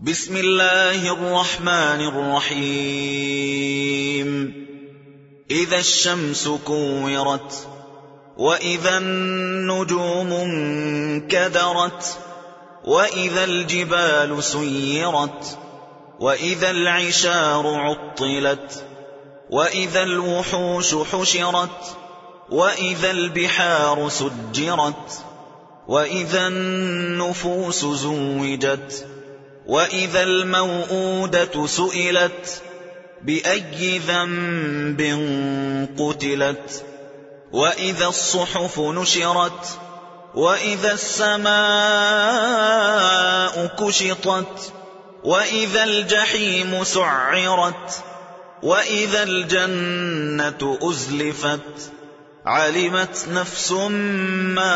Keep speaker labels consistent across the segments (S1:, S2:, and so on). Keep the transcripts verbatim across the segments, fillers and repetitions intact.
S1: بسم الله الرحمن الرحيم إذا الشمس كورت وإذا النجوم انكدرت وإذا الجبال سيرت وإذا العشار عطلت وإذا الوحوش حشرت وإذا البحار سجرت وإذا النفوس زوجت وإذا الموءودة سئلت بأي ذنب قتلت وإذا الصحف نشرت وإذا السماء كشطت وإذا الجحيم سعرت وإذا الجنة أزلفت علمت نفس ما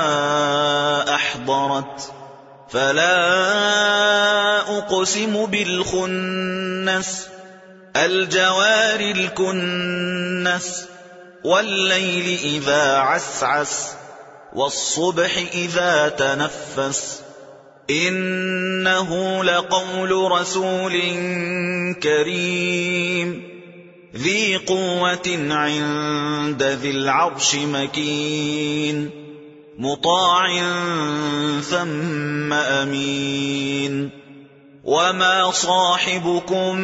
S1: أحضرت فلا أقسم بالخنس الجوار الكنس والليل إذا عسعس والصبح إذا تنفس إنه لقول رسول كريم ذي قوة عند ذي العرش مكين مطاع ثم أمين وما صاحبكم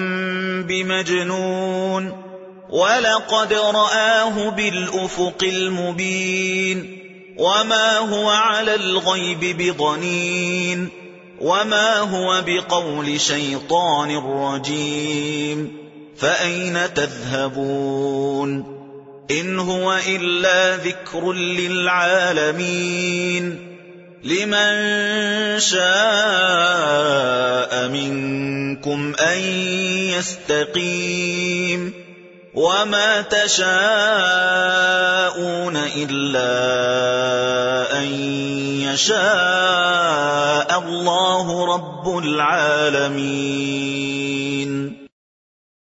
S1: بمجنون ولقد رآه بالأفق المبين وما هو على الغيب بضنين وما هو بقول شيطان رجيم فأين تذهبون إن هو إلا ذكر للعالمين لمن شاء منكم أن يستقيم وما تشاءون إلا أن يشاء الله رب العالمين.